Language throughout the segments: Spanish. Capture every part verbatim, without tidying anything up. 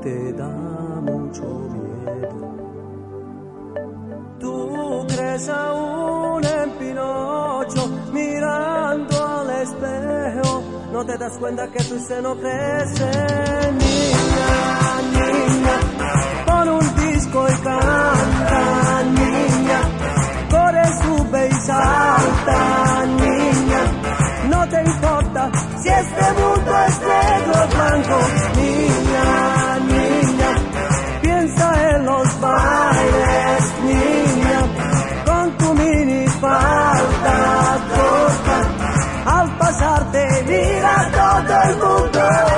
te da mucho miedo. Tú crees aún en Pinocho, mirando al espejo, no te das cuenta que tu seno crece. Niña, niña, pon un disco y canta, niña, corre, sube y salta, niña, no te importa si este mundo es negro o blanco. Niña, niña, piensa en los bailes, niña, con tu mini falda corta, al pasarte mira todo el mundo.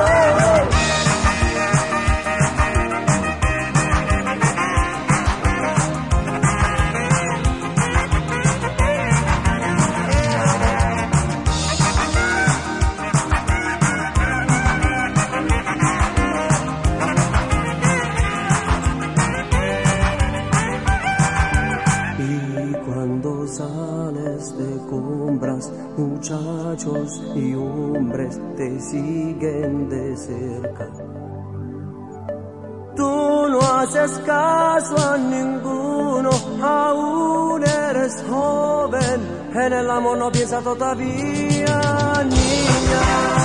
Cuando sales de compras, muchachos y hombres te siguen de cerca. Tú no haces caso a ninguno, aún eres joven, en el amor no piensa todavía, niña.